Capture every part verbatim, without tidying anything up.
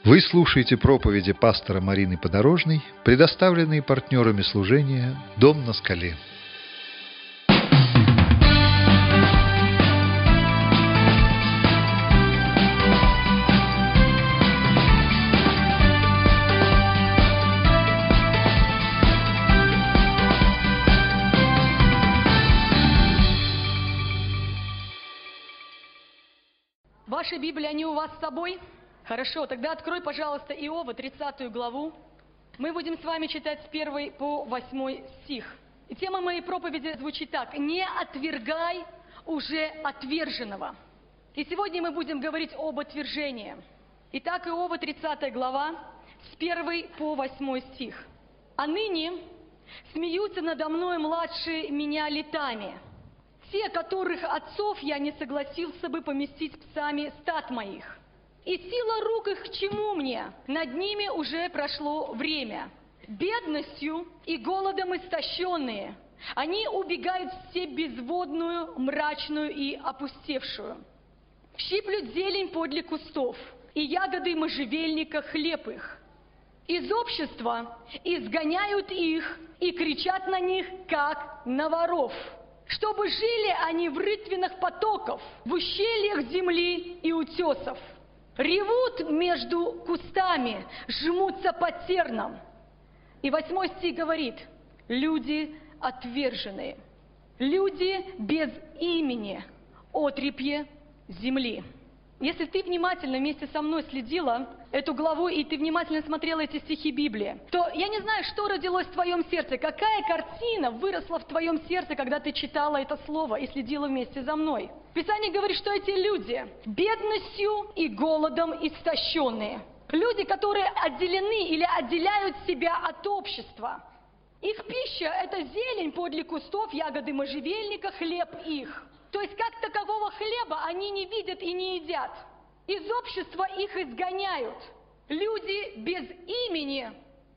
Вы слушаете проповеди пастора Марины Подорожной, предоставленные партнерами служения «Дом на скале». Ваши Библии, они у вас с собой? Хорошо, тогда открой, пожалуйста, Иова, тридцатую главу. Мы будем с вами читать с первого по восьмой стих. И тема моей проповеди звучит так: «Не отвергай уже отверженного». И сегодня мы будем говорить об отвержении. Итак, Иова, тридцатая глава, с первого по восьмой стих. «А ныне смеются надо мной младшие меня летами, те, которых отцов я не согласился бы поместить псами стад моих. И сила рук их к чему мне? Над ними уже прошло время. Бедностью и голодом истощенные, они убегают в степь безводную, мрачную и опустевшую. Щиплют зелень подле кустов, и ягоды можжевельника хлеб их. Из общества изгоняют их и кричат на них, как на воров, чтобы жили они в рытвинах потоков, в ущельях земли и утесов. Ревут между кустами, жмутся под терном». И восьмой стих говорит: «Люди отверженные, люди без имени, отрепье земли». Если ты внимательно вместе со мной следила эту главу, и ты внимательно смотрела эти стихи Библии, то я не знаю, что родилось в твоем сердце, какая картина выросла в твоем сердце, когда ты читала это слово и следила вместе за мной. Писание говорит, что эти люди бедностью и голодом истощенные. Люди, которые отделены или отделяют себя от общества. Их пища – это зелень подле кустов, ягоды можжевельника, хлеб их. То есть как такового хлеба они не видят и не едят. Из общества их изгоняют. Люди без имени,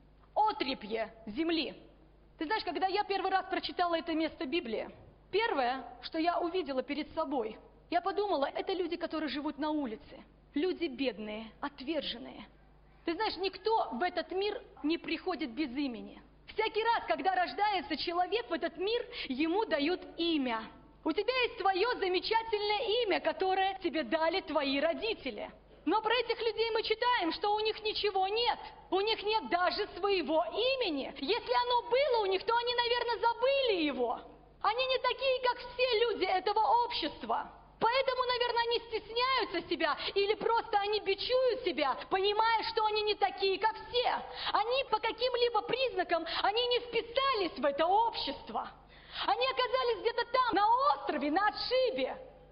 отрепье земли. Ты знаешь, когда я первый раз прочитала это место Библии, первое, что я увидела перед собой, я подумала, это люди, которые живут на улице. Люди бедные, отверженные. Ты знаешь, никто в этот мир не приходит без имени. Всякий раз, когда рождается человек в этот мир, ему дают имя. У тебя есть твое замечательное имя, которое тебе дали твои родители. Но про этих людей мы читаем, что у них ничего нет. У них нет даже своего имени. Если оно было у них, то они, наверное, забыли его. Они не такие, как все люди этого общества. Поэтому, наверное, они стесняются себя или просто они бичуют себя, понимая, что они не такие, как все. Они по каким-либо признакам, они не вписались в это общество. Они оказались где-то там, на острове, на отшибе.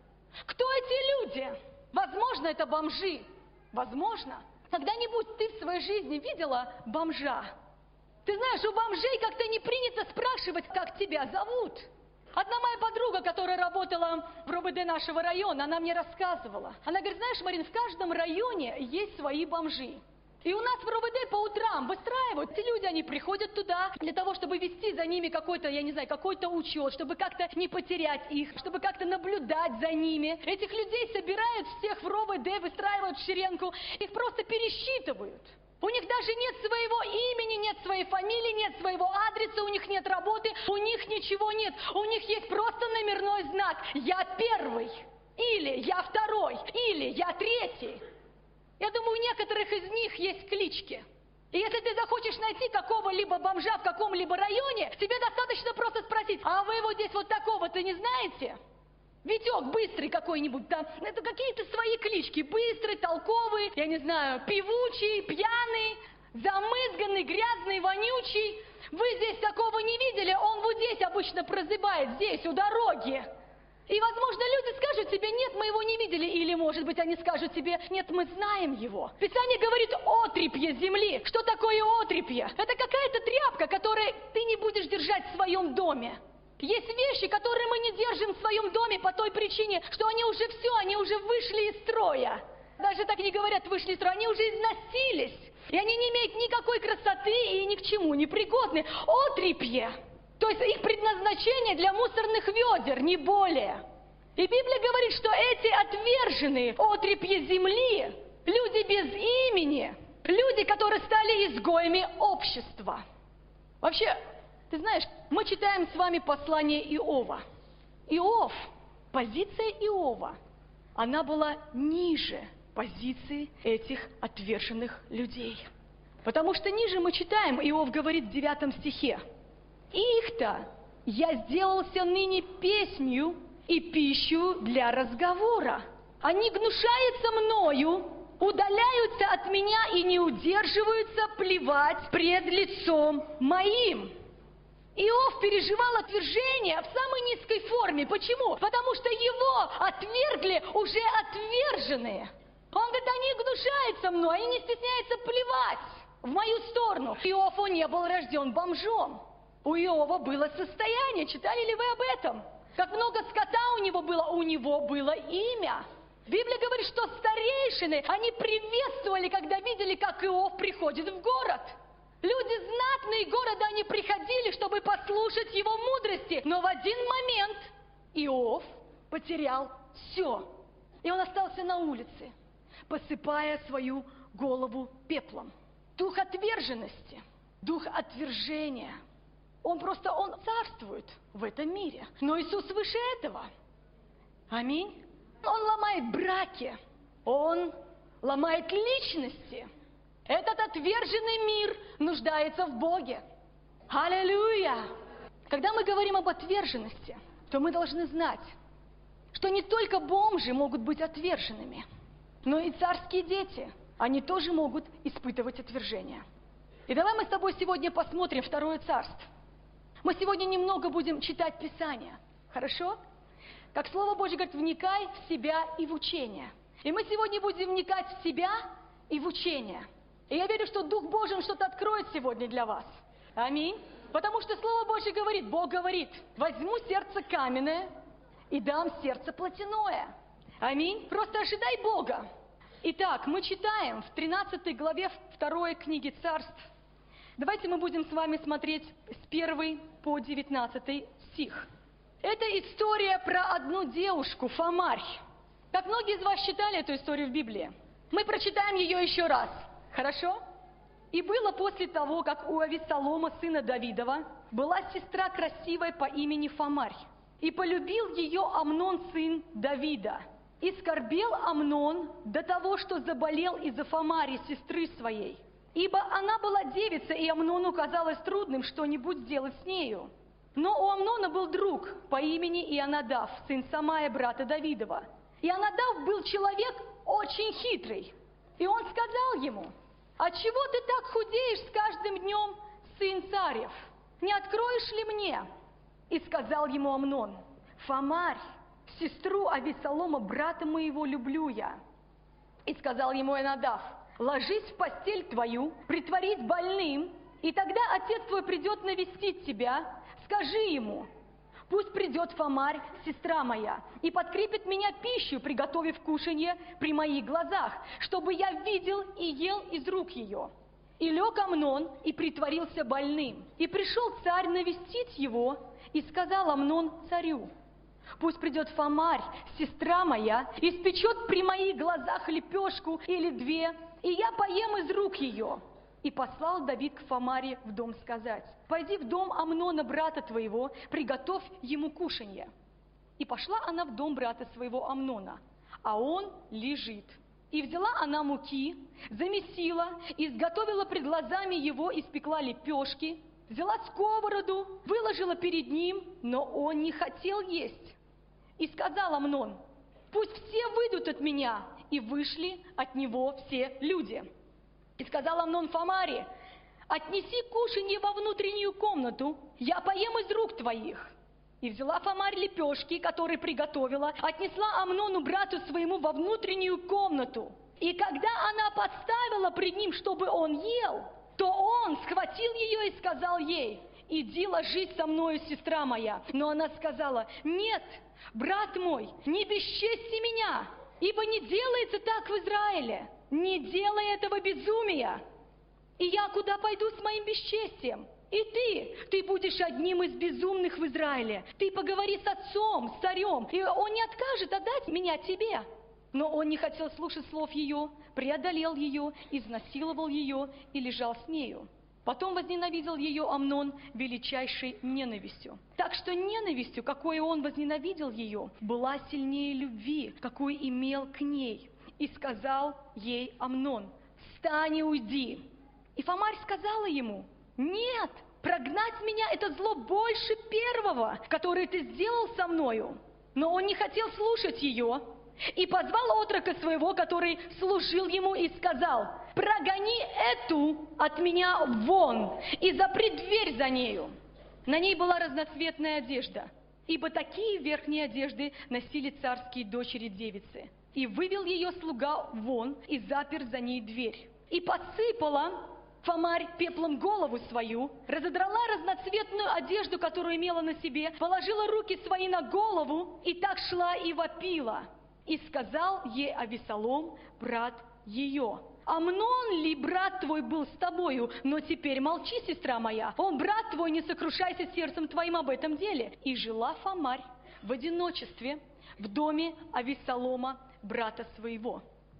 Кто эти люди? Возможно, это бомжи. Возможно. Когда-нибудь ты в своей жизни видела бомжа? Ты знаешь, у бомжей как-то не принято спрашивать, как тебя зовут. Одна моя подруга, которая работала в РОВД нашего района, она мне рассказывала. Она говорит: знаешь, Марин, в каждом районе есть свои бомжи. И у нас в РОВД по утрам выстраивают, эти люди, они приходят туда для того, чтобы вести за ними какой-то, я не знаю, какой-то учет, чтобы как-то не потерять их, чтобы как-то наблюдать за ними. Этих людей собирают всех в РОВД, выстраивают в шеренгу, их просто пересчитывают. У них даже нет своего имени, нет своей фамилии, нет своего адреса, у них нет работы, у них ничего нет. У них есть просто номерной знак: «Я первый», или «Я второй», или «Я третий». Я думаю, у некоторых из них есть клички. И если ты захочешь найти какого-либо бомжа в каком-либо районе, тебе достаточно просто спросить: а вы вот здесь вот такого-то не знаете? Витек быстрый какой-нибудь там. Это какие-то свои клички. Быстрый, толковый, я не знаю, певучий, пьяный, замызганный, грязный, вонючий. Вы здесь такого не видели? Он вот здесь обычно прозябает, здесь, у дороги. И, возможно, люди скажут тебе: нет, мы его не видели. Или, может быть, они скажут тебе: нет, мы знаем его. Писание говорит: отрепье земли. Что такое отрепье? Это какая-то тряпка, которую ты не будешь держать в своем доме. Есть вещи, которые мы не держим в своем доме по той причине, что они уже все, они уже вышли из строя. Даже так не говорят «вышли из строя», они уже износились. И они не имеют никакой красоты и ни к чему не пригодны. Отрепье. То есть их предназначение для мусорных ведер, не более. И Библия говорит, что эти отверженные отрепье земли, люди без имени, которые стали изгоями общества. Вообще, ты знаешь, мы читаем с вами послание Иова. Иов, позиция Иова, она была ниже позиции этих отверженных людей. Потому что ниже мы читаем, Иов говорит в девятом стихе: «Их-то я сделался ныне песнью и пищу для разговора. Они гнушаются мною, удаляются от меня и не удерживаются плевать пред лицом моим». Иов переживал отвержение в самой низкой форме. Почему? Потому что его отвергли уже отверженные. Он говорит, они гнушаются мной, они не стесняются плевать в мою сторону. Иов, он не был рожден бомжом. У Иова было состояние. Читали ли вы об этом? Как много скота у него было? У него было имя. Библия говорит, что старейшины, они приветствовали, когда видели, как Иов приходит в город. Люди знатные города, они приходили, чтобы послушать его мудрости. Но в один момент Иов потерял все. И он остался на улице, посыпая свою голову пеплом. Дух отверженности, дух отвержения. Он просто, он царствует в этом мире. Но Иисус выше этого. Аминь. Он ломает браки. Он ломает личности. Этот отверженный мир нуждается в Боге. Аллилуйя! Когда мы говорим об отверженности, то мы должны знать, что не только бомжи могут быть отверженными, но и царские дети, они тоже могут испытывать отвержение. И давай мы с тобой сегодня посмотрим Второе Царство. Мы сегодня немного будем читать Писание. Хорошо? Как Слово Божье говорит, вникай в себя и в учение. И мы сегодня будем вникать в себя и в учение. И я верю, что Дух Божий что-то откроет сегодня для вас. Аминь. Потому что Слово Божье говорит, Бог говорит, возьму сердце каменное и дам сердце плотяное. Аминь. Просто ожидай Бога. Итак, мы читаем в тринадцатой главе второй книги Царств. Давайте мы будем с вами смотреть с первого по девятнадцатый стих. Это история про одну девушку, Фомарь. Как многие из вас читали эту историю в Библии? Мы прочитаем ее еще раз. Хорошо? «И было после того, как у Авессалома, сына Давидова, была сестра красивая по имени Фомарь. И полюбил ее Амнон, сын Давида. И скорбел Амнон до того, что заболел из-за Фомари, сестры своей. Ибо она была девица, и Амнону казалось трудным что-нибудь сделать с нею. Но у Амнона был друг по имени Ионадав, сын Самая, брата Давидова. Ионадав был человек очень хитрый. И он сказал ему: «Отчего ты так худеешь с каждым днем, сын царев? Не откроешь ли мне?» И сказал ему Амнон: «Фомарь, сестру Авессалома, брата моего, люблю я». И сказал ему Ионадав: «Ложись в постель твою, притворись больным, и тогда отец твой придет навестить тебя. Скажи ему: пусть придет Фомарь, сестра моя, и подкрепит меня пищу, приготовив кушанье при моих глазах, чтобы я видел и ел из рук ее». И лег Амнон и притворился больным. И пришел царь навестить его, и сказал Амнон царю: «Пусть придет Фомарь, сестра моя, испечет при моих глазах лепешку или две, и я поем из рук ее». И послал Давид к Фомаре в дом сказать: «Пойди в дом Амнона, брата твоего, приготовь ему кушанье». И пошла она в дом брата своего Амнона, а он лежит. И взяла она муки, замесила, и изготовила пред глазами его, испекла лепешки, взяла сковороду, выложила перед ним, но он не хотел есть. И сказал Амнон: «Пусть все выйдут от меня». И вышли от него все люди. И сказал Амнон Фомаре: «Отнеси кушанье во внутреннюю комнату, я поем из рук твоих». И взяла Фомарь лепешки, которые приготовила, отнесла Амнону, брату своему, во внутреннюю комнату. И когда она подставила пред ним, чтобы он ел, то он схватил ее и сказал ей: «Иди ложись со мною, сестра моя». Но она сказала: «Нет, брат мой, не бесчести меня, ибо не делается так в Израиле. Не делай этого безумия. И я куда пойду с моим бесчестием? И ты, ты будешь одним из безумных в Израиле. Ты поговори с отцом, с царем, и он не откажет отдать меня тебе». Но он не хотел слушать слов ее, преодолел ее, изнасиловал ее и лежал с нею. Потом возненавидел ее Амнон величайшей ненавистью. Так что ненавистью, какой он возненавидел ее, была сильнее любви, какую имел к ней. И сказал ей Амнон: «Встань и уйди». И Фамарь сказала ему: «Нет, прогнать меня – это зло больше первого, которое ты сделал со мною». Но он не хотел слушать ее, и позвал отрока своего, который служил ему, и сказал: «Прогони эту от меня вон, и запри дверь за нею». На ней была разноцветная одежда, ибо такие верхние одежды носили царские дочери-девицы. И вывел ее слуга вон, и запер за ней дверь. И посыпала Фамарь пеплом голову свою, разодрала разноцветную одежду, которую имела на себе, положила руки свои на голову, и так шла и вопила. И сказал ей Авесолом, брат ее: «Амнон ли брат твой был с тобою? Но теперь молчи, сестра моя, он брат твой, не сокрушайся сердцем твоим об этом деле». И жила Фамарь в одиночестве в доме Авесолома, брата своего.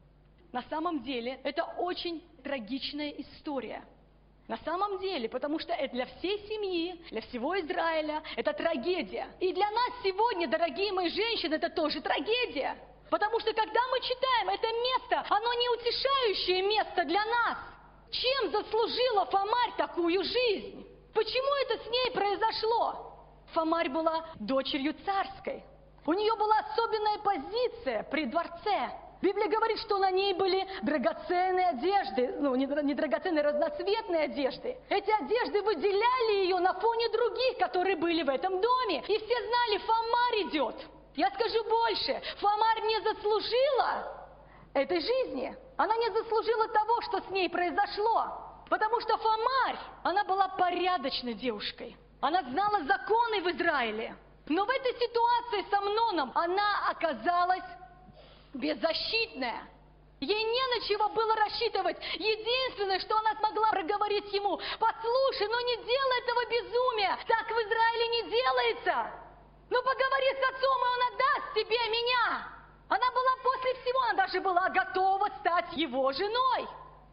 На самом деле, это очень трагичная история. На самом деле, потому что это для всей семьи, для всего Израиля, это трагедия. И для нас сегодня, дорогие мои женщины, это тоже трагедия. Потому что, когда мы читаем это место, оно не утешающее место для нас. Чем заслужила Фамарь такую жизнь? Почему это с ней произошло? Фамарь была дочерью царской. У нее была особенная позиция при дворце. Библия говорит, что на ней были драгоценные одежды, ну, не, не драгоценные, разноцветные одежды. Эти одежды выделяли ее на фоне других, которые были в этом доме. И все знали: Фамарь идет. Я скажу больше, Фамарь не заслужила этой жизни. Она не заслужила того, что с ней произошло. Потому что Фамарь, она была порядочной девушкой. Она знала законы в Израиле. Но в этой ситуации с Амноном она оказалась беззащитная. Ей не на чего было рассчитывать. Единственное, что она смогла проговорить ему: «Послушай, ну не делай этого безумия, так в Израиле не делается. Ну поговори с отцом, и он отдаст тебе меня». Она была после всего, она даже была готова стать его женой.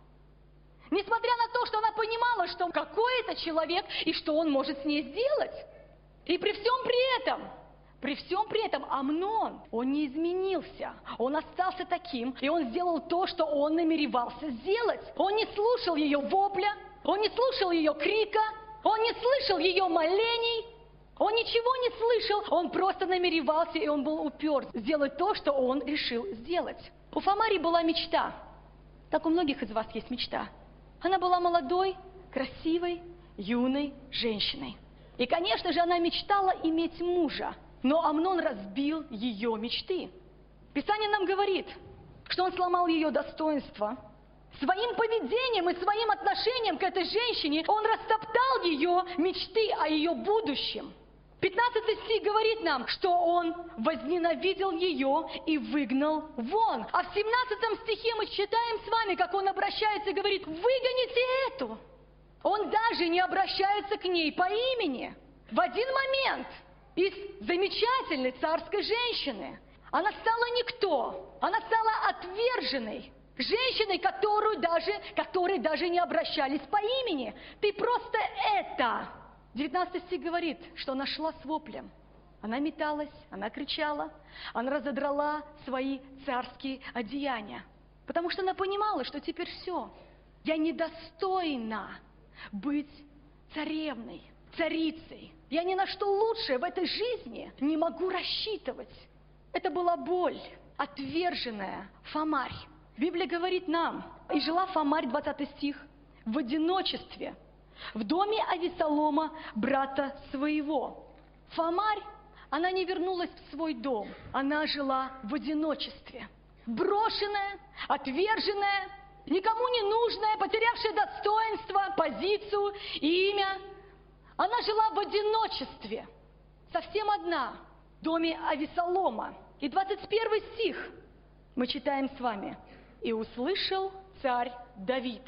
Несмотря на то, что она понимала, что какой это человек и что он может с ней сделать. И при всем при этом, при всем при этом Амнон, он не изменился. Он остался таким, и он сделал то, что он намеревался сделать. Он не слушал ее вопля, он не слушал ее крика, он не слышал ее молений, он ничего не слышал, он просто намеревался, и он был уперт сделать то, что он решил сделать. У Фамари была мечта, как у многих из вас есть мечта. Она была молодой, красивой, юной женщиной. И, конечно же, она мечтала иметь мужа, но Амнон разбил ее мечты. Писание нам говорит, что он сломал ее достоинство. Своим поведением и своим отношением к этой женщине он растоптал ее мечты о ее будущем. пятнадцатый стих говорит нам, что он возненавидел ее и выгнал вон. А в семнадцатом стихе мы читаем с вами, как он обращается и говорит: «Выгоните эту». Он даже не обращается к ней по имени. В один момент из замечательной царской женщины она стала никто. Она стала отверженной. Женщиной, которую даже, которой даже не обращались по имени. Ты просто это. девятнадцатый стих говорит, что она шла с воплем. Она металась, она кричала, она разодрала свои царские одеяния. Потому что она понимала, что теперь все. Я недостойна быть царевной, царицей. Я ни на что лучшее в этой жизни не могу рассчитывать. Это была боль, отверженная Фамарь. Библия говорит нам: «И жила Фамарь», двадцатый стих, «в одиночестве, в доме Авесолома, брата своего». Фамарь, она не вернулась в свой дом, она жила в одиночестве. Брошенная, отверженная, никому не нужная, потерявшая достоинство, позицию, имя. Она жила в одиночестве, совсем одна, в доме Авесолома. И двадцать первый стих мы читаем с вами. «И услышал царь Давид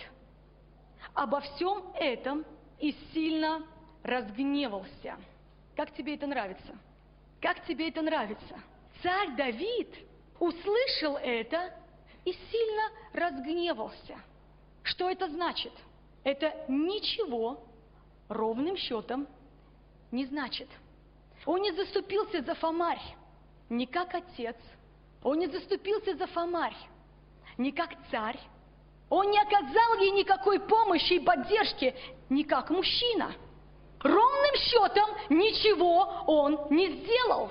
обо всем этом и сильно разгневался». Как тебе это нравится? Как тебе это нравится? Царь Давид услышал это и сильно разгневался. Что это значит? Это ничего ровным счетом не значит. Он не заступился за Фомарь, не как отец. Он не заступился за Фомарь, не как царь. Он не оказал ей никакой помощи и поддержки, не как мужчина. Ровным счетом ничего он не сделал.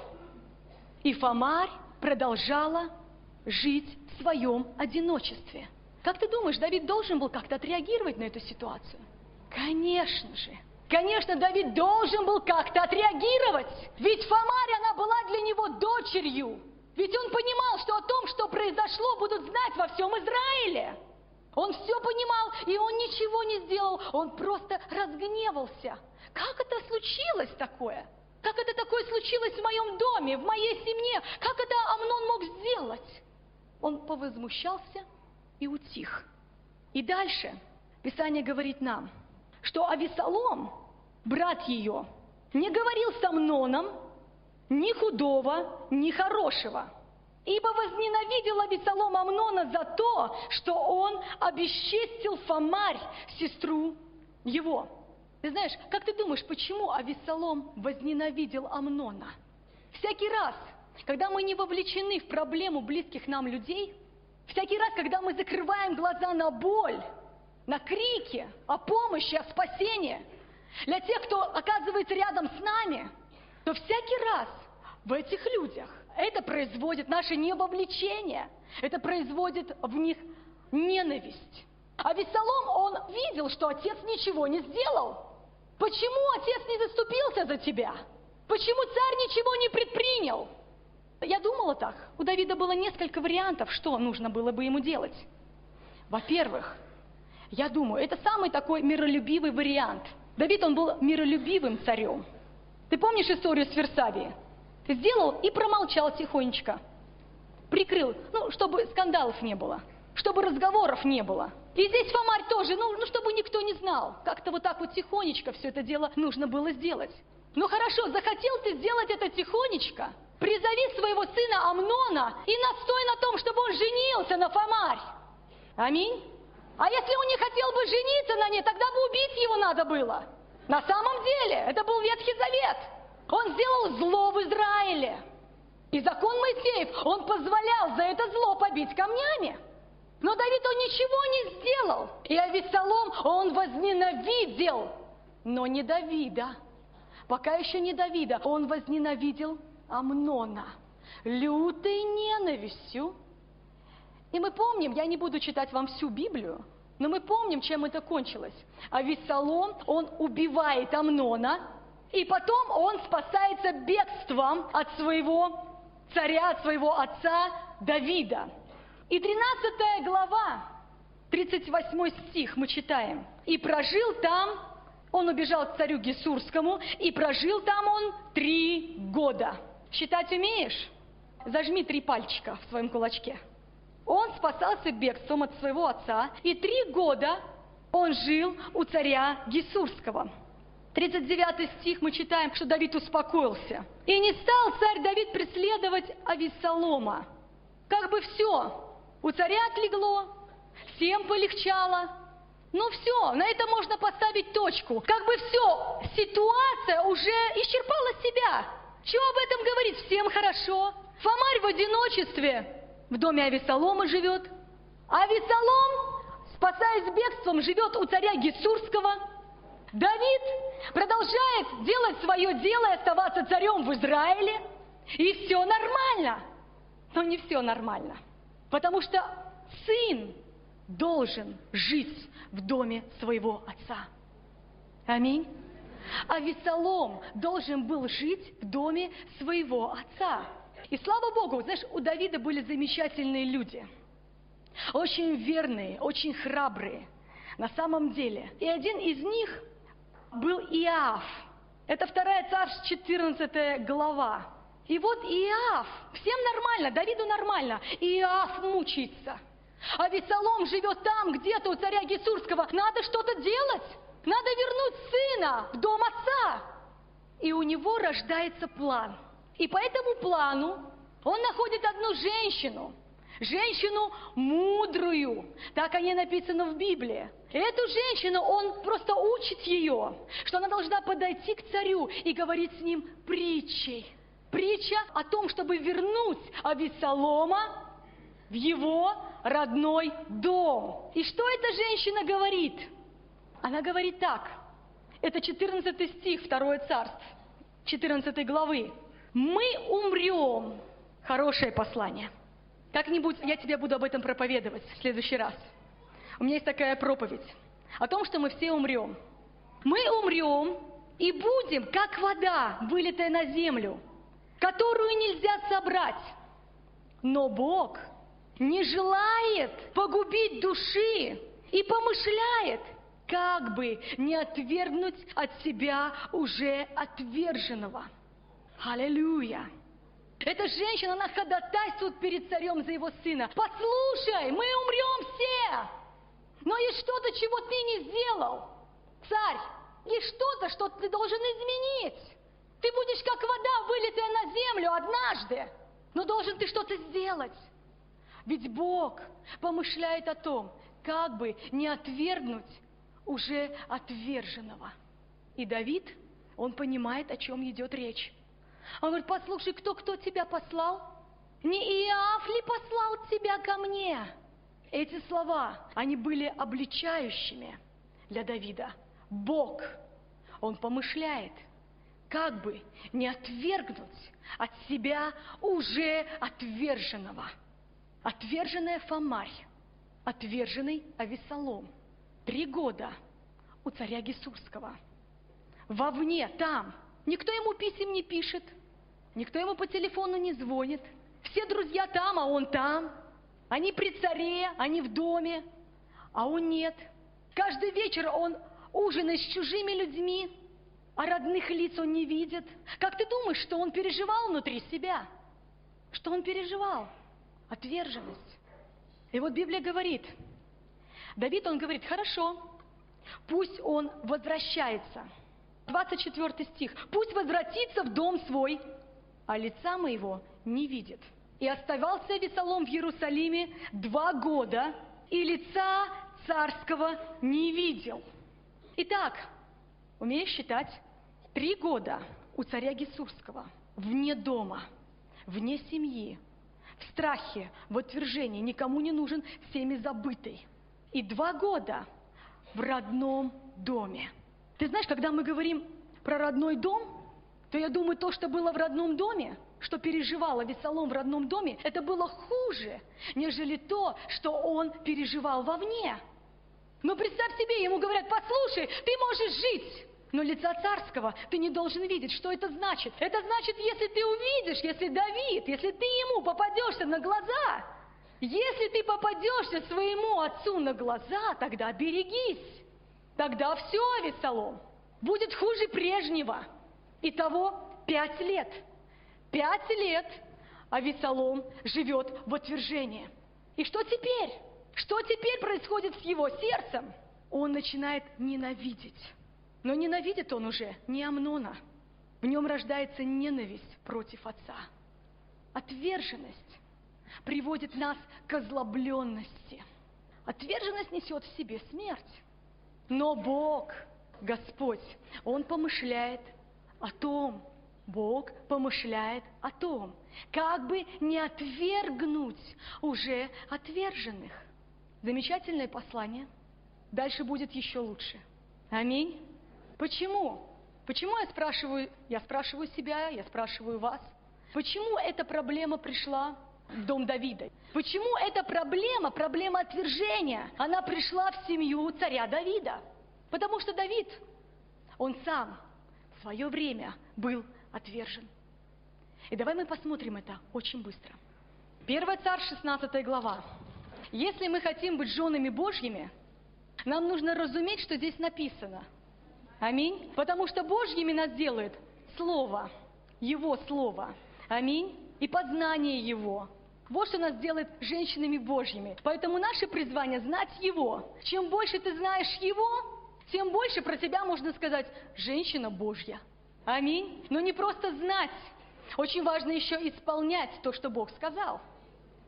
И Фомарь продолжала жить в своем одиночестве. Как ты думаешь, Давид должен был как-то отреагировать на эту ситуацию? Конечно же. Конечно, Давид должен был как-то отреагировать. Ведь Фомарь, она была для него дочерью. Ведь он понимал, что о том, что произошло, будут знать во всем Израиле. Он все понимал, и он ничего не сделал. Он просто разгневался. Как это случилось такое? Как это такое случилось в моем доме, в моей семье? Как это Амнон мог сделать? Он повозмущался и утих. И дальше Писание говорит нам, что Авесолом, брат ее, не говорил с Амноном ни худого, ни хорошего. Ибо возненавидел Авесолом Амнона за то, что он обесчестил Фомарь, сестру его. Ты знаешь, как ты думаешь, почему Авесолом возненавидел Амнона? Всякий раз, когда мы не вовлечены в проблему близких нам людей, всякий раз, когда мы закрываем глаза на боль, на крики о помощи, о спасении, для тех, кто оказывается рядом с нами, то всякий раз в этих людях это производит наше невовлечение, это производит в них ненависть. Авесолом, он видел, что отец ничего не сделал. Почему отец не заступился за тебя? Почему царь ничего не предпринял? Я думала так. У Давида было несколько вариантов, что нужно было бы ему делать. Во-первых, я думаю, это самый такой миролюбивый вариант. Давид, он был миролюбивым царем. Ты помнишь историю с Версавией? Сделал и промолчал тихонечко. Прикрыл, ну, чтобы скандалов не было, чтобы разговоров не было. И здесь Фомарь тоже, ну, ну, чтобы никто не знал. Как-то вот так вот тихонечко все это дело нужно было сделать. Ну хорошо, захотел ты сделать это тихонечко, призови своего сына Амнона и настой на том, чтобы он женился на Фомарь. Аминь. А если он не хотел бы жениться на ней, тогда бы убить его надо было. На самом деле, это был Ветхий Завет. Он сделал зло в Израиле. И закон Моисеев, он позволял за это зло побить камнями. Но Давид, он ничего не сделал. И Авесолом, он возненавидел, но не Давида. Пока еще не Давида, он возненавидел Амнона лютой ненавистью. И мы помним, я не буду читать вам всю Библию, но мы помним, чем это кончилось. Авесолом, он убивает Амнона, и потом он спасается бегством от своего царя, от своего отца Давида. И тринадцатая глава, тридцать восьмой стих мы читаем. «И прожил там, он убежал к царю Гесурскому, и прожил там он три года». Считать умеешь? Зажми три пальчика в своем кулачке. Он спасался бегством от своего отца, и три года он жил у царя Гесурского. тридцать девятый стих мы читаем, что Давид успокоился. «И не стал царь Давид преследовать Авесолома». Как бы все, у царя отлегло, всем полегчало. Ну все, на это можно поставить точку. Как бы все, ситуация уже исчерпала себя. Чего об этом говорить? Всем хорошо. Фомарь в одиночестве в доме Авесолома живет. Авесолом, спасаясь бегством, живет у царя Гесурского. Давид продолжает делать свое дело и оставаться царем в Израиле. И все нормально. Но не все нормально. Потому что сын должен жить в доме своего отца. Аминь. Авесолом должен был жить в доме своего отца. И слава Богу, знаешь, у Давида были замечательные люди. Очень верные, очень храбрые. На самом деле. И один из них был Иоав. Это вторая Царств, четырнадцатая глава. И вот Иоав, всем нормально, Давиду нормально, Иоав мучается. Авесолом живет там, где-то у царя Гесурского. Надо что-то делать, надо вернуть сына в дом отца. И у него рождается план. И по этому плану он находит одну женщину, женщину мудрую. Так о ней написано в Библии. Эту женщину он просто учит ее, что она должна подойти к царю и говорить с ним притчей. Притча о том, чтобы вернуть Авессалома в его родной дом. И что эта женщина говорит? Она говорит так. Это четырнадцатый стих, второе царство, четырнадцатой главы. «Мы умрем». Хорошее послание. Как-нибудь я тебе буду об этом проповедовать в следующий раз. У меня есть такая проповедь о том, что мы все умрем. Мы умрем и будем, как вода, вылитая на землю, которую нельзя собрать. Но Бог не желает погубить души и помышляет, как бы не отвергнуть от себя уже отверженного. Аллилуйя! Эта женщина, она ходатайствует перед царем за его сына. Послушай, мы умрем все, но есть что-то, чего ты не сделал. Царь, есть что-то, что ты должен изменить. Ты будешь как вода, вылитая на землю однажды, но должен ты что-то сделать. Ведь Бог помышляет о том, как бы не отвергнуть уже отверженного. И Давид, он понимает, о чем идет речь. Он говорит: послушай, кто, кто тебя послал? Не Иоав ли послал тебя ко мне? Эти слова, они были обличающими для Давида. Бог, он помышляет, как бы не отвергнуть от себя уже отверженного. Отверженная Фомарь, отверженный Авессалом. Три года у царя Гессурского. Вовне, там. Никто ему писем не пишет, никто ему по телефону не звонит. Все друзья там, а он там. Они при царе, они в доме, а он нет. Каждый вечер он ужинает с чужими людьми, а родных лиц он не видит. Как ты думаешь, что он переживал внутри себя? Что он переживал? Отверженность. И вот Библия говорит, Давид, он говорит: хорошо, пусть он возвращается. двадцать четвёртый стих. Пусть возвратится в дом свой, а лица моего не видит. И оставался Авессалом в Иерусалиме два года, и лица царского не видел. Итак, умеешь считать? Три года у царя Гессурского, вне дома, вне семьи, в страхе, в отвержении, никому не нужен, всеми забытый. И два года в родном доме. Ты знаешь, когда мы говорим про родной дом, то я думаю, то, что было в родном доме, что переживал Авессалом в родном доме, это было хуже, нежели то, что он переживал вовне. Но представь себе, ему говорят: послушай, ты можешь жить, но лица царского ты не должен видеть. Что это значит? Это значит, если ты увидишь, если Давид, если ты ему попадешься на глаза, если ты попадешься своему отцу на глаза, тогда берегись. Тогда все, Авессалом, будет хуже прежнего. Итого пять лет. Пять лет Авессалом живет в отвержении. И что теперь? Что теперь происходит с его сердцем? Он начинает ненавидеть. Но ненавидит он уже не Амнона. В нем рождается ненависть против отца. Отверженность приводит нас к озлобленности. Отверженность несет в себе смерть. Но Бог, Господь, Он помышляет о том, Бог помышляет о том, как бы не отвергнуть уже отверженных. Замечательное послание. Дальше будет еще лучше. Аминь. Почему? Почему я спрашиваю, я спрашиваю себя, я спрашиваю вас, почему эта проблема пришла в дом Давида? Почему эта проблема, проблема отвержения, она пришла в семью царя Давида? Потому что Давид, он сам в свое время был отвержен. И давай мы посмотрим это очень быстро. Первое Царств, шестнадцатая глава. Если мы хотим быть женами Божьими, нам нужно разуметь, что здесь написано. Аминь. Потому что Божьими нас делает Слово, Его Слово. Аминь. И познание Его. Вот что нас делает женщинами Божьими. Поэтому наше призвание знать Его. Чем больше ты знаешь Его, тем больше про тебя можно сказать: женщина Божья. Аминь. Но не просто знать. Очень важно еще исполнять то, что Бог сказал.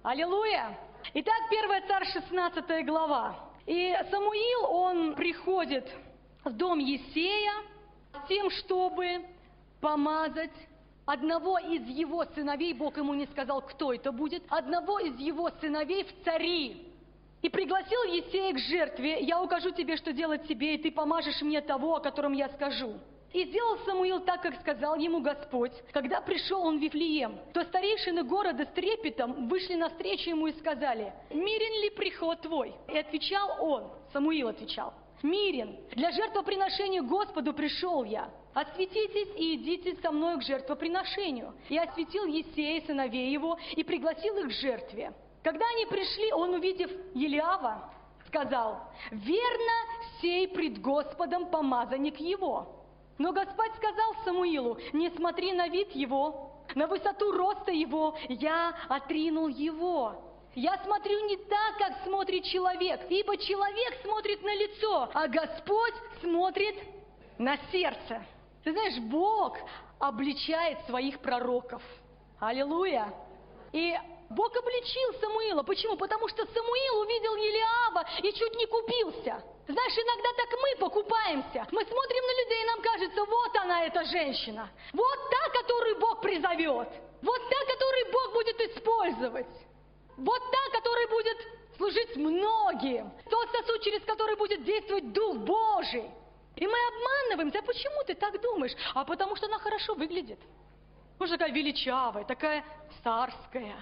Аллилуйя! Итак, первое Царь, шестнадцатая глава. И Самуил, он приходит в дом Иессея с тем, чтобы помазать одного из его сыновей, Бог ему не сказал, кто это будет, одного из его сыновей в цари. И пригласил Иессея к жертве. Я укажу тебе, что делать тебе, и ты помажешь мне того, о котором я скажу. И сделал Самуил так, как сказал ему Господь. Когда пришел он в Вифлеем, то старейшины города с трепетом вышли навстречу ему и сказали: «Мирен ли приход твой?» И отвечал он, Самуил отвечал: «Мирен, для жертвоприношения Господу пришел я. Осветитесь и идите со мной к жертвоприношению». И осветил Иессея сыновей его и пригласил их к жертве. Когда они пришли, он, увидев Елиава, сказал: «Верно, сей пред Господом помазанник его». Но Господь сказал Самуилу: «Не смотри на вид его, на высоту роста его, я отринул его. Я смотрю не так, как смотрит человек, ибо человек смотрит на лицо, а Господь смотрит на сердце». Ты знаешь, Бог обличает своих пророков. Аллилуйя! И Бог обличил Самуила. Почему? Потому что Самуил увидел Елиава и чуть не купился. Знаешь, иногда так мы покупаемся. Мы смотрим на людей, и нам кажется, вот она, эта женщина. Вот та, которую Бог призовет. Вот та, которую Бог будет использовать. Вот та, которая будет служить многим. Тот сосуд, через который будет действовать Дух Божий. И мы обманываемся. А почему ты так думаешь? А потому что она хорошо выглядит. Может, такая величавая, такая царская.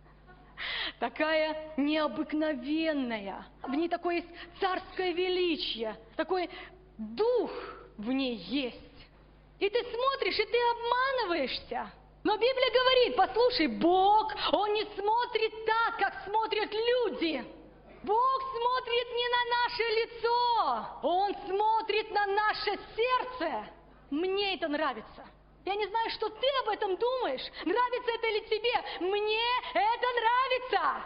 Такая необыкновенная. В ней такое есть царское величие. Такой дух в ней есть. И ты смотришь, и ты обманываешься. Но Библия говорит, послушай, Бог, Он не смотрит так, как смотрят люди. Бог смотрит не на наше лицо. Он смотрит на наше сердце. Мне это нравится. Я не знаю, что ты об этом думаешь. Нравится это ли тебе? Мне это нравится.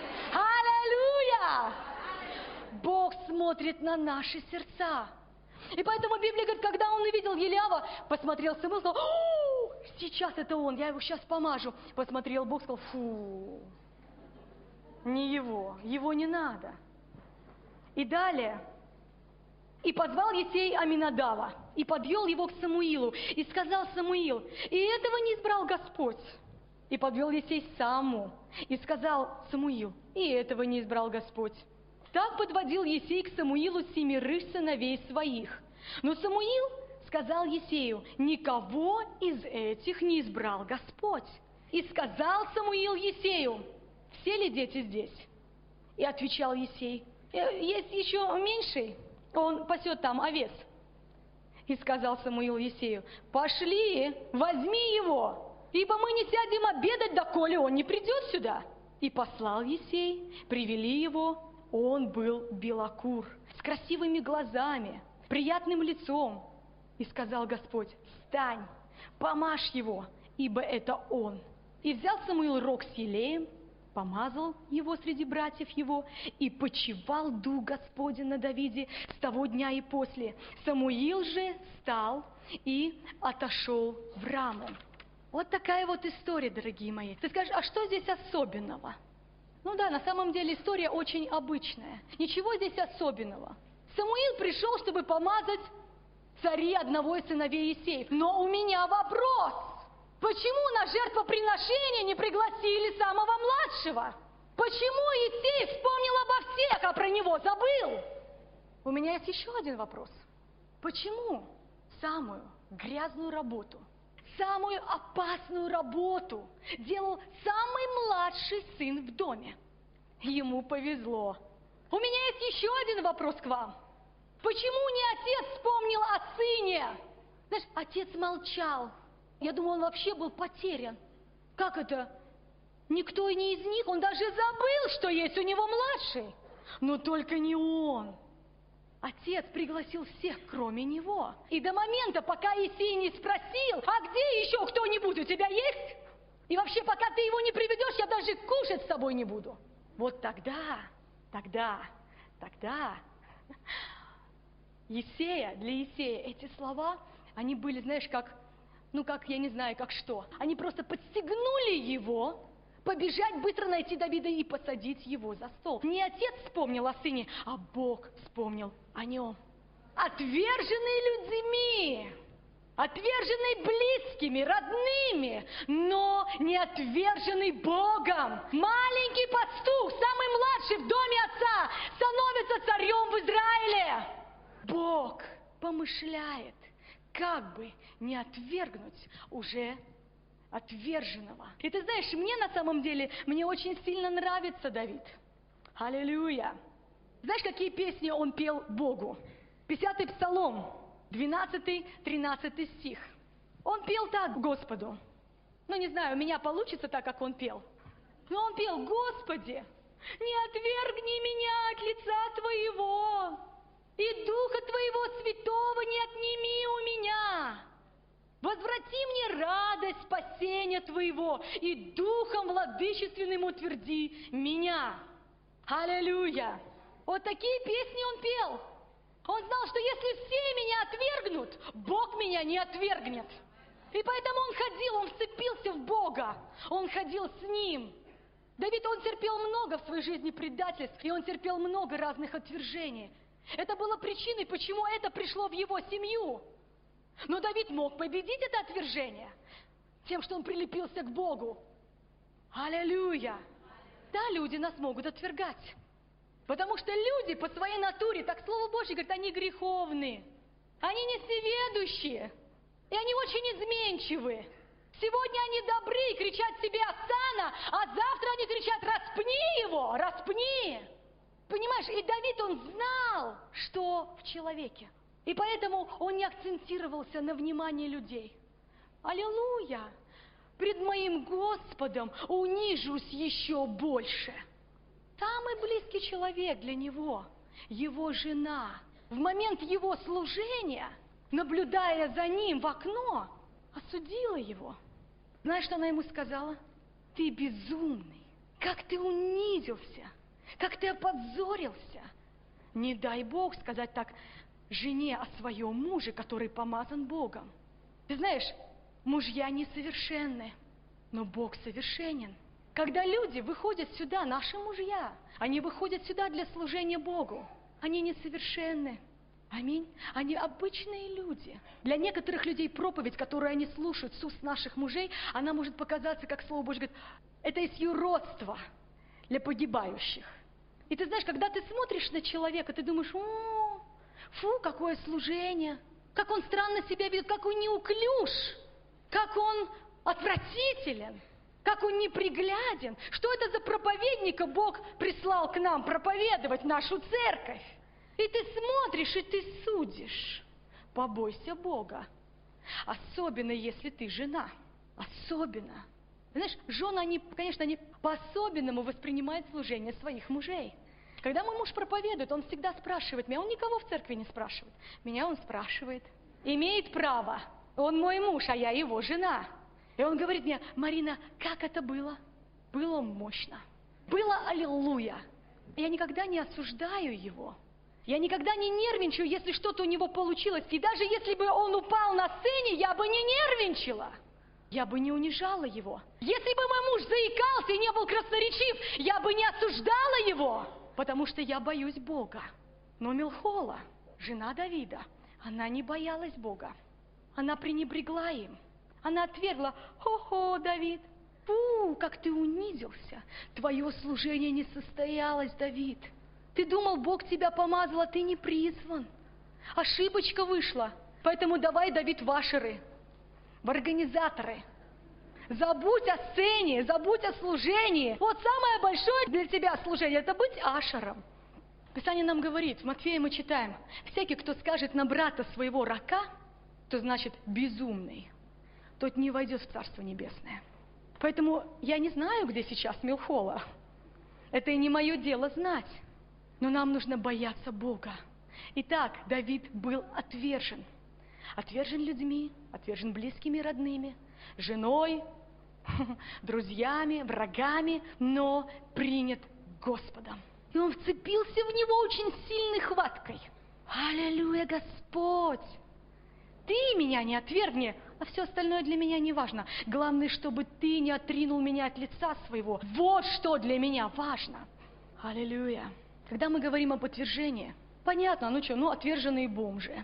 Аллилуйя! Бог смотрит на наши сердца. И поэтому Библия говорит, когда он увидел Елиава, посмотрел Самуил, сказал: «О, сейчас это он, я его сейчас помажу». Посмотрел Бог, сказал: «Фу, не его, его не надо». И далее. И позвал Иессей Аминадава, и подвел его к Самуилу, и сказал Самуил: «И этого не избрал Господь». И подвел Иессей Саму, и сказал Самуил: «И этого не избрал Господь». Так подводил Иессей к Самуилу семерых сыновей своих. Но Самуил сказал Иессею: «Никого из этих не избрал Господь». И сказал Самуил Иессею: «Все ли дети здесь?» И отвечал Иессей: «Есть еще меньший, он пасет там овец». И сказал Самуил Иессею: «Пошли, возьми его, ибо мы не сядем обедать, доколе он не придет сюда». И послал Иессей, привели его, он был белокур, с красивыми глазами, приятным лицом. И сказал Господь: «Встань, помажь его, ибо это он». И взял Самуил рог с елеем, помазал его среди братьев его, и почивал Дух Господень на Давиде с того дня и после. Самуил же встал и отошел в Раму. Вот такая вот история, дорогие мои. Ты скажешь, а что здесь особенного? Ну да, на самом деле история очень обычная. Ничего здесь особенного. Самуил пришел, чтобы помазать цари одного из сыновей Иессеев. Но у меня вопрос. Почему на жертвоприношение не пригласили самого младшего? Почему Иессей вспомнил обо всех, а про него забыл? У меня есть еще один вопрос. Почему самую грязную работу, самую опасную работу делал самый младший сын в доме? Ему повезло. У меня есть еще один вопрос к вам. Почему не отец вспомнил о сыне? Знаешь, отец молчал. Я думаю, он вообще был потерян. Как это? Никто и не из них, он даже забыл, что есть у него младший. Но только не он. Отец пригласил всех, кроме него. И до момента, пока Иессей не спросил: а где еще кто-нибудь у тебя есть? И вообще, пока ты его не приведешь, я даже кушать с тобой не буду. Вот тогда, тогда, тогда... Иессея, для Иессея эти слова, они были, знаешь, как... Ну, как, я не знаю, как что. Они просто подстегнули его побежать быстро найти Давида и посадить его за стол. Не отец вспомнил о сыне, а Бог вспомнил о нем. Отверженный людьми, отверженный близкими, родными, но не отверженный Богом. Маленький пастух, самый младший в доме отца, становится царем в Израиле. Бог помышляет, как бы не отвергнуть уже отверженного. И ты знаешь, мне на самом деле, мне очень сильно нравится Давид. Аллилуйя. Знаешь, какие песни он пел Богу? пятидесятый псалом, двенадцатый-тринадцатый стих. Он пел так Господу. Ну, не знаю, у меня получится так, как он пел. Но он пел: Господи, не отвергни меня от лица Твоего, и Духа Твоего Святого не отними у меня. Возврати мне радость спасения Твоего, и Духом владычественным утверди меня. Аллилуйя! Вот такие песни он пел. Он знал, что если все меня отвергнут, Бог меня не отвергнет. И поэтому он ходил, он вцепился в Бога, он ходил с Ним. Давид, он терпел много в своей жизни предательств, и он терпел много разных отвержений. Это было причиной, почему это пришло в его семью. Но Давид мог победить это отвержение тем, что он прилепился к Богу. Аллилуйя! Да, люди нас могут отвергать. Потому что люди по своей натуре, так Слово Божье говорит, они греховны. Они несведущие. И они очень изменчивы. Сегодня они добры и кричат себе «Осанна», а завтра они кричат «Распни его! Распни!» Понимаешь, и Давид, он знал, что в человеке. И поэтому он не акцентировался на внимании людей. Аллилуйя! Пред моим Господом унижусь еще больше. Самый близкий человек для него, его жена, в момент его служения, наблюдая за ним в окно, осудила его. Знаешь, что она ему сказала? Ты безумный, как ты унизился, как ты опозорился. Не дай Бог сказать так жене о своем муже, который помазан Богом. Ты знаешь, мужья несовершенны, но Бог совершенен. Когда люди выходят сюда, наши мужья, они выходят сюда для служения Богу. Они несовершенны. Аминь. Они обычные люди. Для некоторых людей проповедь, которую они слушают с уст наших мужей, она может показаться, как Слово Божье говорит, это из юродства для погибающих. И ты знаешь, когда ты смотришь на человека, ты думаешь, о, фу, какое служение, как он странно себя ведет, как он неуклюж, как он отвратителен, как он непригляден. Что это за проповедника Бог прислал к нам проповедовать нашу церковь? И ты смотришь, и ты судишь. Побойся Бога. Особенно, если ты жена. Особенно. Знаешь, жены, они, конечно, они по-особенному воспринимают служение своих мужей. Когда мой муж проповедует, он всегда спрашивает меня. Он никого в церкви не спрашивает. Меня он спрашивает. Имеет право. Он мой муж, а я его жена. И он говорит мне, Марина, как это было? Было мощно. Было аллилуйя. Я никогда не осуждаю его. Я никогда не нервничаю, если что-то у него получилось. И даже если бы он упал на сцене, я бы не нервничала. Я бы не унижала его. Если бы мой муж заикался и не был красноречив, я бы не осуждала его. Потому что я боюсь Бога. Но Милхола, жена Давида, она не боялась Бога. Она пренебрегла им. Она отвергла, хо-хо, Давид, фу, как ты унизился. Твое служение не состоялось, Давид. Ты думал, Бог тебя помазал, а ты не призван. Ошибочка вышла. Поэтому давай, Давид, в ашеры, в организаторы. Забудь о сцене, забудь о служении. Вот самое большое для тебя служение – это быть ашером. Писание нам говорит, в Матфея мы читаем, всякий, кто скажет на брата своего рака, то значит безумный, тот не войдет в Царство Небесное. Поэтому я не знаю, где сейчас Милхола. Это и не мое дело знать. Но нам нужно бояться Бога. Итак, Давид был отвержен. Отвержен людьми, отвержен близкими и родными, женой, друзьями, врагами, но принят Господом. И он вцепился в него очень сильной хваткой. Аллилуйя, Господь! ты меня не отвергни, а все остальное для меня не важно. Главное, чтобы ты не отринул меня от лица своего. Вот что для меня важно. Аллилуйя. Когда мы говорим об отвержении, понятно, ну что, ну отверженные бомжи.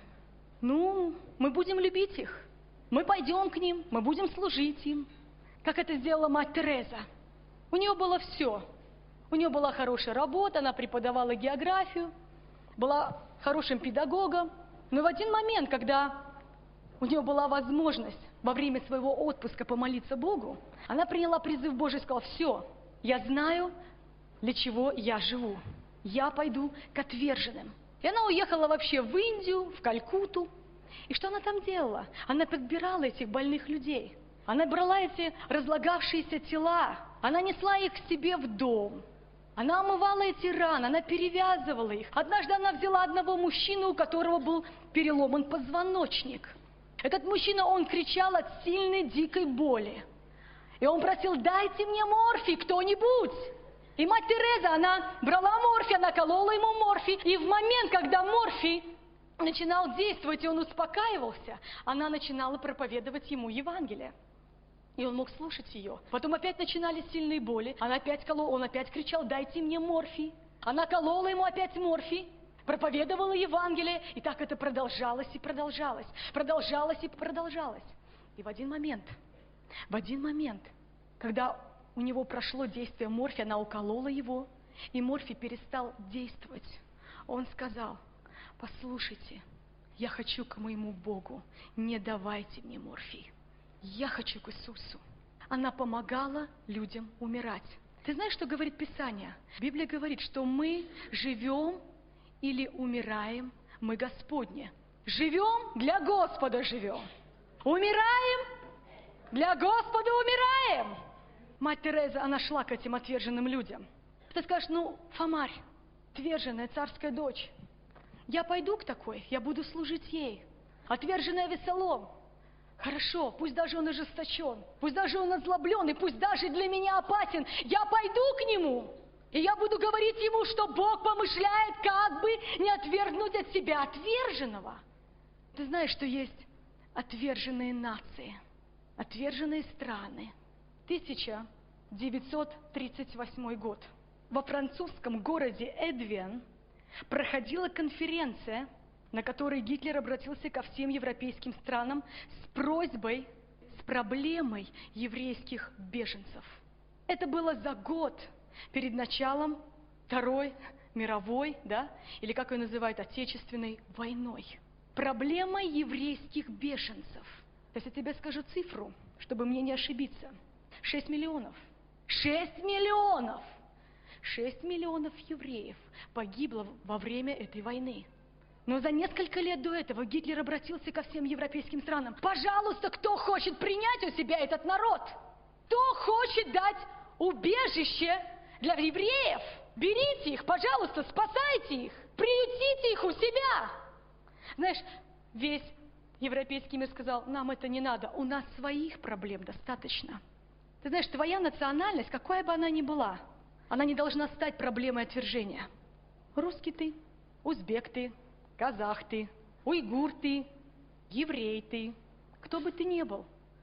Ну, мы будем любить их. Мы пойдем к ним, мы будем служить им. Как это сделала мать Тереза. У нее было все. У нее была хорошая работа, она преподавала географию, была хорошим педагогом. Но в один момент, когда у нее была возможность во время своего отпуска помолиться Богу, она приняла призыв Божий и сказала: все, я знаю, для чего я живу. Я пойду к отверженным. И она уехала вообще в Индию, в Калькутту. И что она там делала? Она подбирала этих больных людей. Она брала эти разлагавшиеся тела. Она несла их к себе в дом. Она омывала эти раны, она перевязывала их. Однажды она взяла одного мужчину, у которого был переломан позвоночник. Этот мужчина, он кричал от сильной дикой боли. И он просил: дайте мне морфий кто-нибудь. И мать Тереза, она брала морфий, она колола ему морфий. И в момент, когда морфий начинал действовать, и он успокаивался, она начинала проповедовать ему Евангелие. И он мог слушать ее. Потом опять начинались сильные боли. Она опять колола, он опять кричал: дайте мне морфий. Она колола ему опять морфий, проповедовала Евангелие. И так это продолжалось и продолжалось. Продолжалось и продолжалось. И в один момент, в один момент, когда у него прошло действие морфия, она уколола его, и морфий перестал действовать. Он сказал: послушайте, я хочу к моему Богу, не давайте мне морфий. Я хочу к Иисусу. Она помогала людям умирать. Ты знаешь, что говорит Писание? Библия говорит, что мы живем или умираем, мы Господни. Живем, для Господа живем. Умираем, для Господа умираем. Мать Тереза, она шла к этим отверженным людям. Ты скажешь: ну, Фомарь, отверженная царская дочь, я пойду к такой, я буду служить ей. Отверженная Весолом, хорошо, пусть даже он ожесточен, пусть даже он озлоблен, и пусть даже для меня опасен, я пойду к нему, и я буду говорить ему, что Бог помышляет, как бы не отвергнуть от себя отверженного. Ты знаешь, что есть отверженные нации, отверженные страны. тысяча девятьсот тридцать восьмой год. Во французском городе Эдвиан проходила конференция, на которой Гитлер обратился ко всем европейским странам с просьбой, с проблемой еврейских беженцев. Это было за год перед началом Второй мировой, да, или как ее называют, Отечественной войной. Проблема еврейских беженцев. То есть я тебе скажу цифру, чтобы мне не ошибиться. Шесть миллионов. Шесть миллионов! Шесть миллионов евреев погибло во время этой войны. Но за несколько лет до этого Гитлер обратился ко всем европейским странам: пожалуйста, кто хочет принять у себя этот народ? Кто хочет дать убежище для евреев? Берите их, пожалуйста, спасайте их, приютите их у себя. Знаешь, весь европейский мир сказал: нам это не надо, у нас своих проблем достаточно. Ты знаешь, твоя национальность, какая бы она ни была, она не должна стать проблемой отвержения. Русский ты, узбек ты, казах ты, уйгур ты, еврей ты, кто бы ты ни был.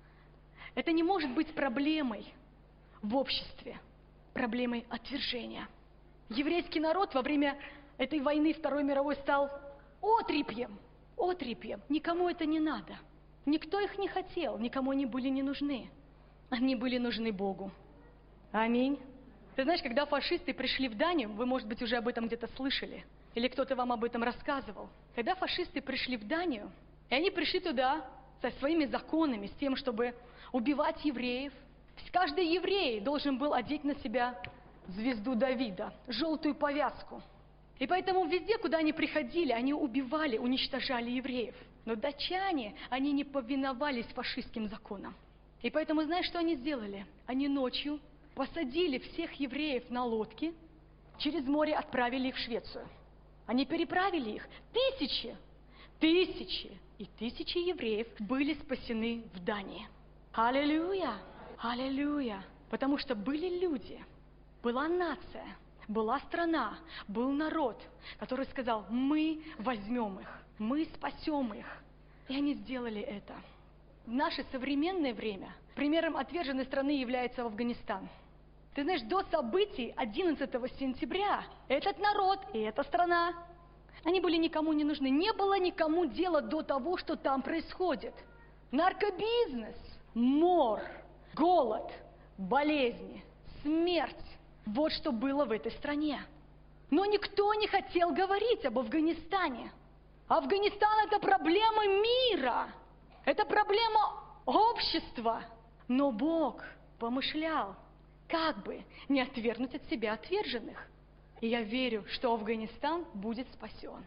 Это не может быть проблемой в обществе, проблемой отвержения. Еврейский народ во время этой войны Второй мировой стал отрепьем, отрепьем. Никому это не надо. Никто их не хотел, никому они были не нужны. Они были нужны Богу. Аминь. Ты знаешь, когда фашисты пришли в Данию, вы, может быть, уже об этом где-то слышали, или кто-то вам об этом рассказывал. Когда фашисты пришли в Данию, и они пришли туда со своими законами, с тем, чтобы убивать евреев, каждый еврей должен был одеть на себя звезду Давида, желтую повязку. И поэтому везде, куда они приходили, они убивали, уничтожали евреев. Но датчане, они не повиновались фашистским законам. И поэтому, знаешь, что они сделали? Они ночью посадили всех евреев на лодки, через море отправили их в Швецию. Они переправили их. Тысячи, тысячи и тысячи евреев были спасены в Дании. Аллилуйя! Аллилуйя! Потому что были люди, была нация, была страна, был народ, который сказал: мы возьмем их, мы спасем их. И они сделали это. В наше современное время примером отверженной страны является Афганистан. Ты знаешь, до событий одиннадцатого сентября этот народ и эта страна, они были никому не нужны. Не было никому дела до того, что там происходит. Наркобизнес, мор, голод, болезни, смерть. Вот что было в этой стране. Но никто не хотел говорить об Афганистане. Афганистан – это проблема мира. Это проблема общества. Но Бог помышлял, как бы не отвергнуть от себя отверженных. И я верю, что Афганистан будет спасен.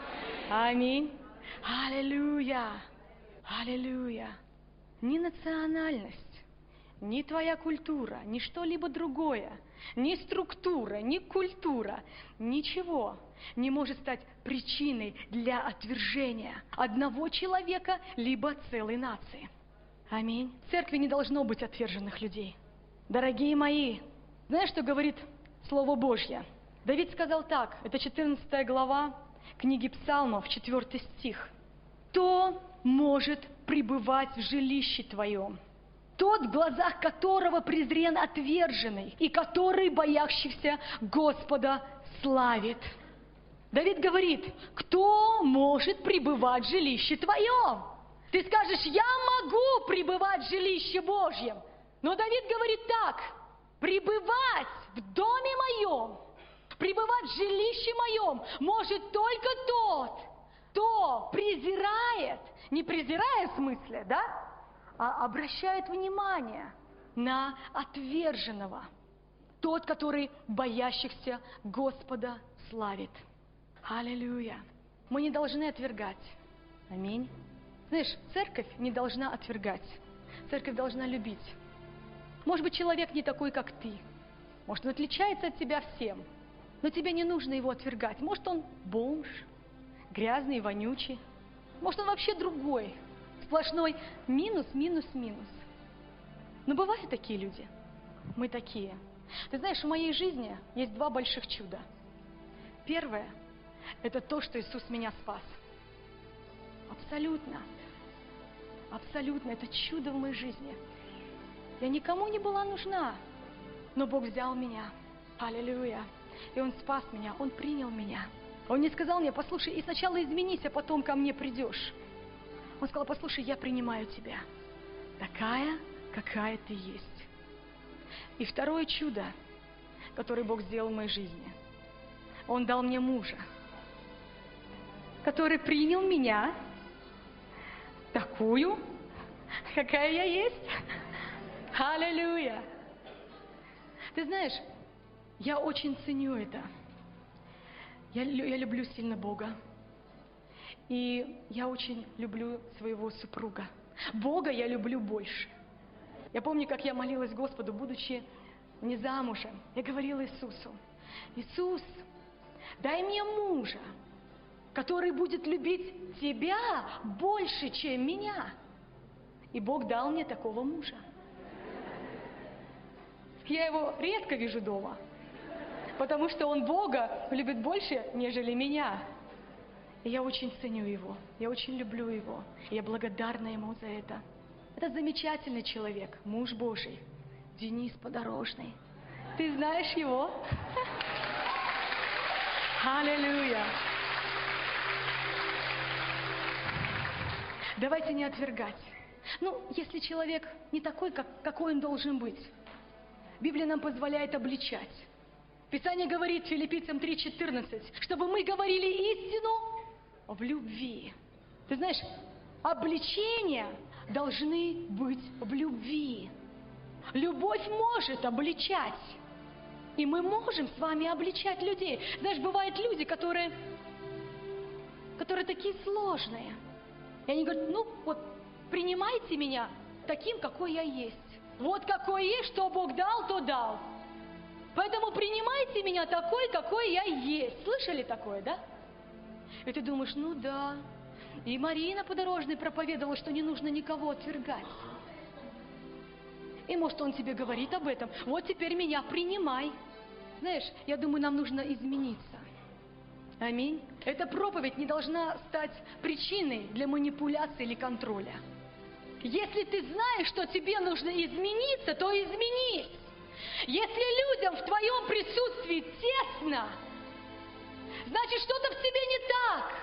Аминь. Аллилуйя. Аллилуйя. Ни национальность, ни твоя культура, ни что-либо другое, ни структура, ни культура, ничего не может стать причиной для отвержения одного человека, либо целой нации. Аминь. В церкви не должно быть отверженных людей. Дорогие мои, знаешь, что говорит Слово Божье? Давид сказал так, это четырнадцатая глава книги Псалмов, четвёртый стих. «Кто может пребывать в жилище твоем? Тот, в глазах которого презрен отверженный, и который боящихся Господа славит». Давид говорит, кто может пребывать в жилище твоем? Ты скажешь, я могу пребывать в жилище Божьем. Но Давид говорит так, пребывать в доме моем, пребывать в жилище моем может только тот, кто презирает, не презирая в смысле, да, а обращает внимание на отверженного. Тот, который боящихся Господа славит. Аллилуйя. Мы не должны отвергать. Аминь. Знаешь, церковь не должна отвергать. Церковь должна любить. Может быть, человек не такой, как ты. Может, он отличается от тебя всем. Но тебе не нужно его отвергать. Может, он бомж, грязный, вонючий. Может, он вообще другой. Сплошной минус, минус, минус. Но бывают такие люди. Мы такие. Ты знаешь, в моей жизни есть два больших чуда. Первое – это то, что Иисус меня спас. Абсолютно. Абсолютно. Это чудо в моей жизни. Я никому не была нужна, но Бог взял меня. Аллилуйя. И Он спас меня, Он принял меня. Он не сказал мне, послушай, и сначала изменись, а потом ко мне придешь. Он сказал, послушай, я принимаю тебя. Такая, какая ты есть. И второе чудо, которое Бог сделал в моей жизни. Он дал мне мужа, который принял меня такую, какая я есть. Аллилуйя. Ты знаешь, я очень ценю это. Я, я люблю сильно Бога. И я очень люблю своего супруга. Бога я люблю больше. Я помню, как я молилась Господу, будучи не замужем. Я говорила Иисусу, Иисус, дай мне мужа, который будет любить Тебя больше, чем меня. И Бог дал мне такого мужа. Я его редко вижу дома, потому что он Бога любит больше, нежели меня. И я очень ценю его, я очень люблю его, и я благодарна ему за это. Это замечательный человек, муж Божий, Денис Подорожный. Ты знаешь его? Аллилуйя! Давайте не отвергать. Ну, если человек не такой, как, какой он должен быть. Библия нам позволяет обличать. Писание говорит Филиппийцам три четырнадцать, чтобы мы говорили истину в любви. Ты знаешь, обличения должны быть в любви. Любовь может обличать. И мы можем с вами обличать людей. Знаешь, бывают люди, которые, которые такие сложные. И они говорят, ну вот, принимайте меня таким, какой я есть. Вот какой есть, что Бог дал, то дал. Поэтому принимайте меня такой, какой я есть. Слышали такое, да? И ты думаешь, ну да. И Марина Подорожная проповедовала, что не нужно никого отвергать. И может он тебе говорит об этом. Вот теперь меня принимай. Знаешь, я думаю, нам нужно измениться. Аминь. Эта проповедь не должна стать причиной для манипуляции или контроля. Если ты знаешь, что тебе нужно измениться, то изменись. Если людям в твоем присутствии тесно, значит, что-то в тебе не так.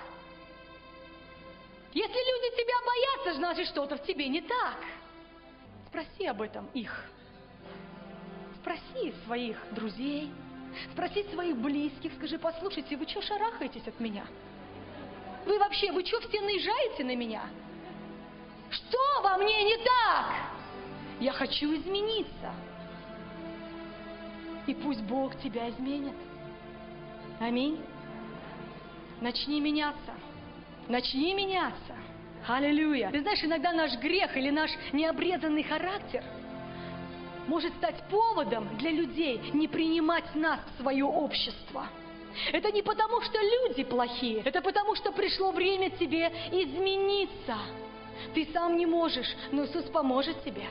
Если люди тебя боятся, значит, что-то в тебе не так. Спроси об этом их. Спроси своих друзей, спроси своих близких, скажи: послушайте, вы что шарахаетесь от меня? Вы вообще, вы что все наезжаете на меня? Что во мне не так? Я хочу измениться. И пусть Бог тебя изменит. Аминь. Начни меняться. Начни меняться. Аллилуйя. Ты знаешь, иногда наш грех или наш необрезанный характер может стать поводом для людей не принимать нас в свое общество. Это не потому, что люди плохие, это потому, что пришло время тебе измениться. Ты сам не можешь, но Иисус поможет тебе.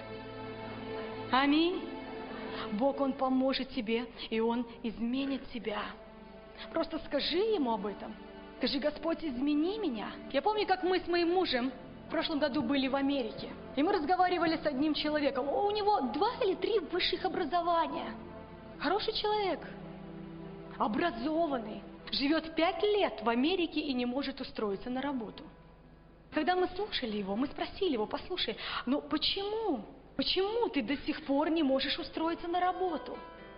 Аминь. Бог, Он поможет тебе, и Он изменит тебя. Просто скажи Ему об этом. Скажи: Господь, измени меня. Я помню, как мы с моим мужем в прошлом году были в Америке. И мы разговаривали с одним человеком. У него два или три высших образования. Хороший человек. Образованный. Живет пять лет в Америке и не может устроиться на работу. Когда мы слушали его, мы спросили его: послушай, ну почему? Почему ты до сих пор не можешь устроиться на работу?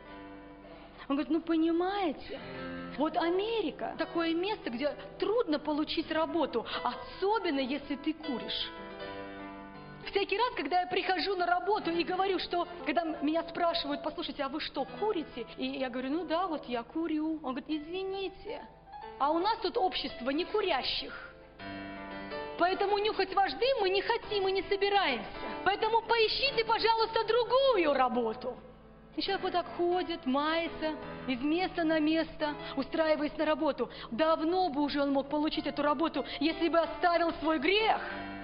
Он говорит: ну понимаете, вот Америка такое место, где трудно получить работу, особенно если ты куришь. Всякий раз, когда я прихожу на работу и говорю, что, когда меня спрашивают: послушайте, а вы что, курите? И я говорю: ну да, вот я курю. Он говорит: извините, а у нас тут общество некурящих. Поэтому нюхать ваш дым мы не хотим и не собираемся. Поэтому поищите, пожалуйста, другую работу. И человек вот так ходит, мается, из места на место, устраиваясь на работу. Давно бы уже он мог получить эту работу, если бы оставил свой грех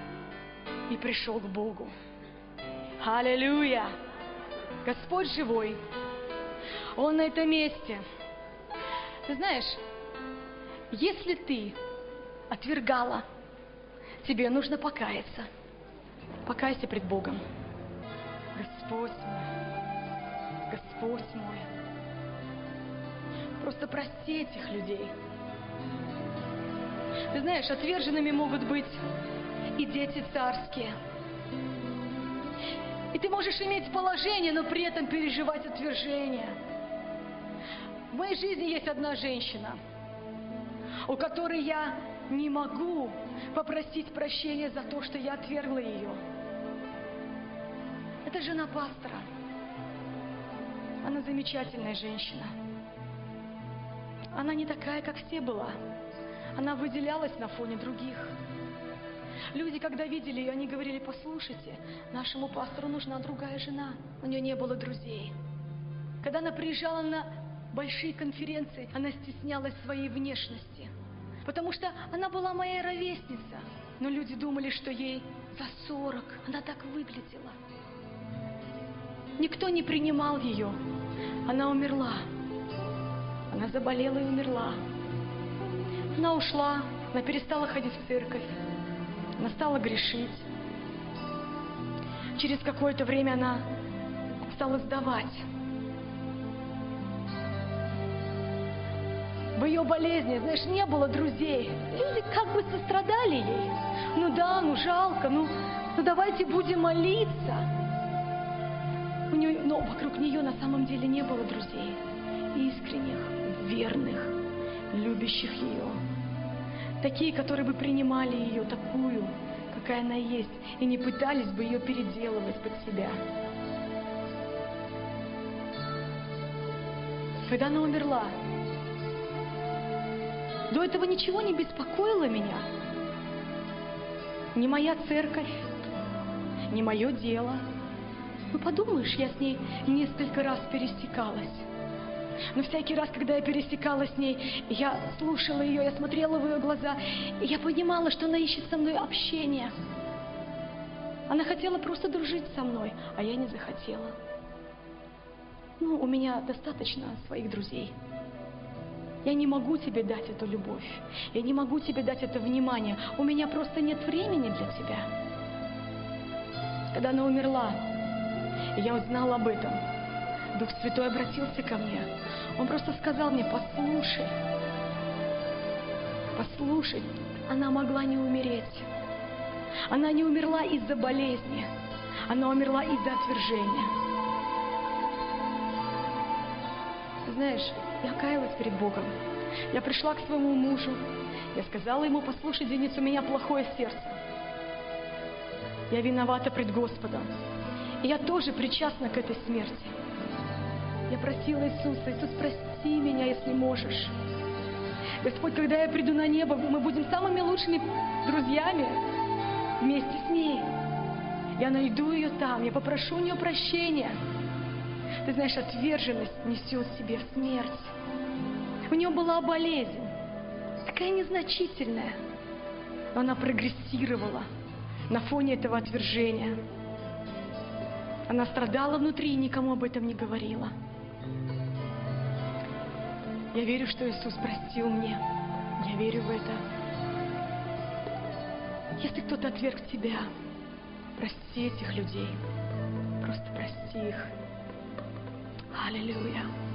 и пришел к Богу. Аллилуйя! Господь живой. Он на этом месте. Ты знаешь, если ты отвергала, тебе нужно покаяться. Покайся пред Богом. Господь мой, Господь мой. Просто прости этих людей. Ты знаешь, отверженными могут быть и дети царские. И ты можешь иметь положение, но при этом переживать отвержение. В моей жизни есть одна женщина, у которой я не могу попросить прощения за то, что я отвергла ее. Это жена пастора. Она замечательная женщина. Она не такая, как все была. Она выделялась на фоне других. Люди, когда видели ее, они говорили: послушайте, нашему пастору нужна другая жена. У нее не было друзей. Когда она приезжала на большие конференции, она стеснялась своей внешности. Потому что она была моя ровесница. Но люди думали, что ей за сорок. Она так выглядела. Никто не принимал ее. Она умерла. Она заболела и умерла. Она ушла. Она перестала ходить в церковь. Она стала грешить. Через какое-то время она стала сдавать. В ее болезни, знаешь, не было друзей. Люди как бы сострадали ей. Ну да, ну жалко, ну, ну давайте будем молиться. У нее, но вокруг нее на самом деле не было друзей. Искренних, верных, любящих ее. Такие, которые бы принимали ее такую, какая она есть, и не пытались бы ее переделывать под себя. Когда она умерла, до этого ничего не беспокоило меня. Ни моя церковь, ни мое дело. Ну, подумаешь, я с ней несколько раз пересекалась. Но всякий раз, когда я пересекалась с ней, я слушала ее, я смотрела в ее глаза, и я понимала, что она ищет со мной общения. Она хотела просто дружить со мной, а я не захотела. Ну, у меня достаточно своих друзей. Я не могу тебе дать эту любовь. Я не могу тебе дать это внимание. У меня просто нет времени для тебя. Когда она умерла, и я узнала об этом, Дух Святой обратился ко мне. Он просто сказал мне: послушай, послушай, она могла не умереть. Она не умерла из-за болезни. Она умерла из-за отвержения. Знаешь, я каялась перед Богом. Я пришла к своему мужу. Я сказала ему: послушай, Денис, у меня плохое сердце. Я виновата пред Господом. И я тоже причастна к этой смерти. Я просила Иисуса: Иисус, прости меня, если можешь. Господь, когда я приду на небо, мы будем самыми лучшими друзьями вместе с ней. Я найду ее там, я попрошу у нее прощения. Ты знаешь, отверженность несет в себе смерть. У нее была болезнь, такая незначительная, но она прогрессировала на фоне этого отвержения. Она страдала внутри и никому об этом не говорила. Я верю, что Иисус простил мне. Я верю в это. Если кто-то отверг тебя, прости этих людей. Просто прости их. Аллилуйя.